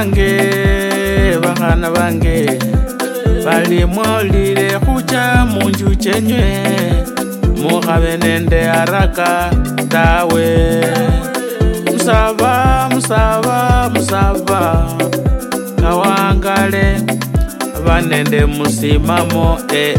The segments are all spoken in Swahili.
bahana bange bali mwolile khucha munju chenywe mukhabe nende haraka tawe musaba musaba musaba kawangale banende musimamo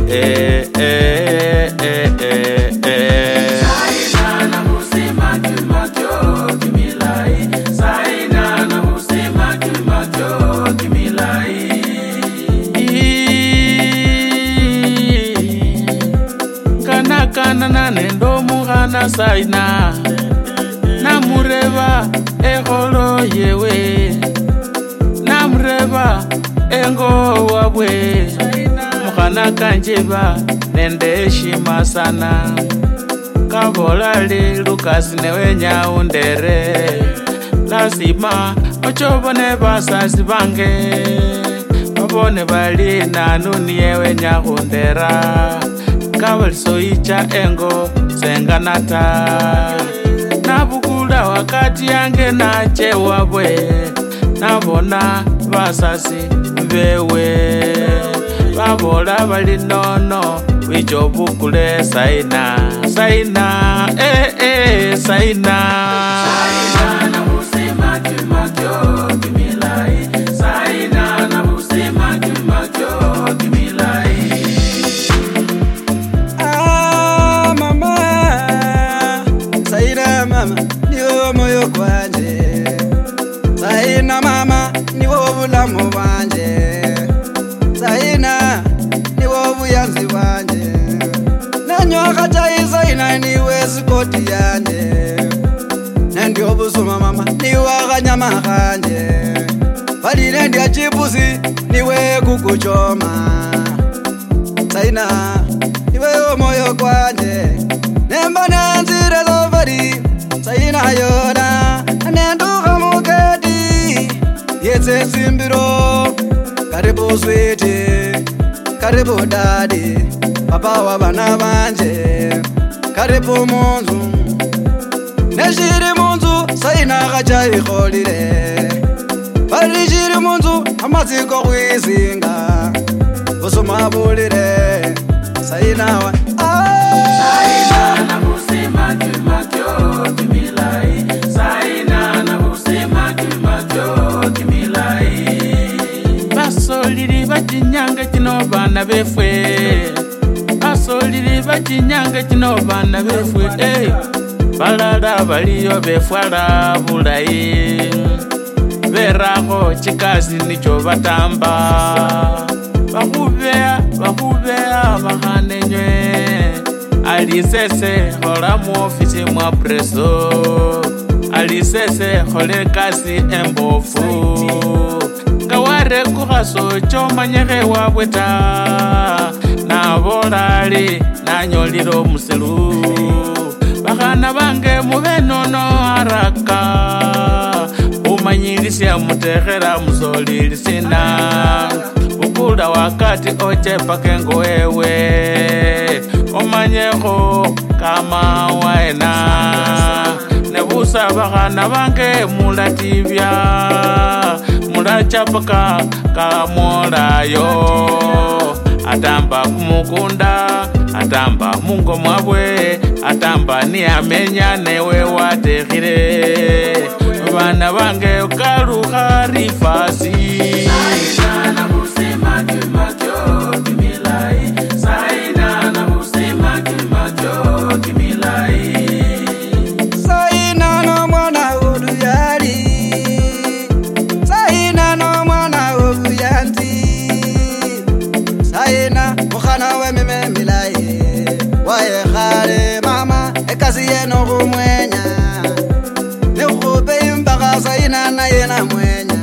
kana nendo mukhana saina namureba ekholo yewe namureba engo wabwe mukhana kanjeba nende heshima sana kabolali Lucas newe nyaundere lazima ochobone basasi bange babone bali nanu niyewe nyakhundera kabalisoicha engo senganata nabukula wakati yange nachewabwe nabona basasi bewe babola bali nono wichobukule saina saina saina niwo moyo kwanje saina mama niwo bulamu bwanje saina niwo buyanzi bwanje nanyoka chai saina niwe sikoti yanje nandi obusuma mama niwe akanyama kanje balile ndi achipusi niwe kukuchoma saina niwe moyo kwanje nemba nanzire loveri saina yona nenduka muketi yetse simbiro karibu switi karibu dadi papa wa bana banje karibu munzu neshiri munzu saina gacha ikholire bali shiri munzu amaziko kwizinga usumabulire saina wa saina na musima kimakyo basolili bachinyanga chino bana befwe basolili bachinyanga chino bana befwe balala baliyo befwala bulayi berakho chikasi nicho batamba bakhubeya bakhanenywe alisese khola muofisi mwa preso alisese khole kasi embofu nga warekukhaso chomanyekhe wabwe ta nabolali nanyolile omusilu bakhana bange mube nono haraka umanyilisya mutekhela musolilisina ukula wakati ochepake ngo wewe omanyekho kama waena nebusa bakhana bange mulatibya mulachapaka kamolayo atamba kumukunda atamba mungo mwabwe atamba niyamenya newe watekhile bana bange ukalukha rifasi Yeno kumwenya nikupe imbaka saina na yena mwenya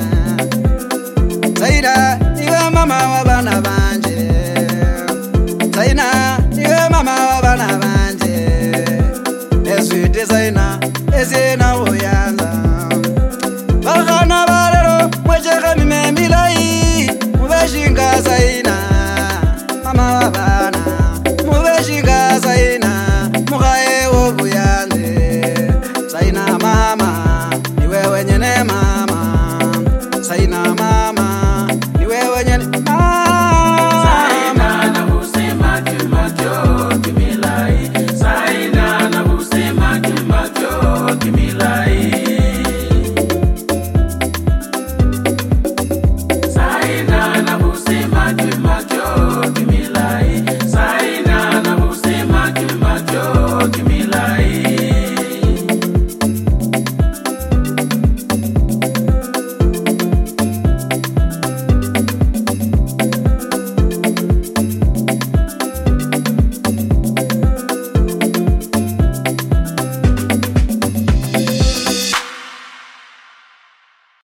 saina niwe mama wa bana banje saina niwe mama wa bana banje eswite saina esena uyanza bakhana balero mwecheka mime milai mubeshinga saina mama wa bana mubeshinga saina mukhaye saina mama niwe wenyene mama saina ma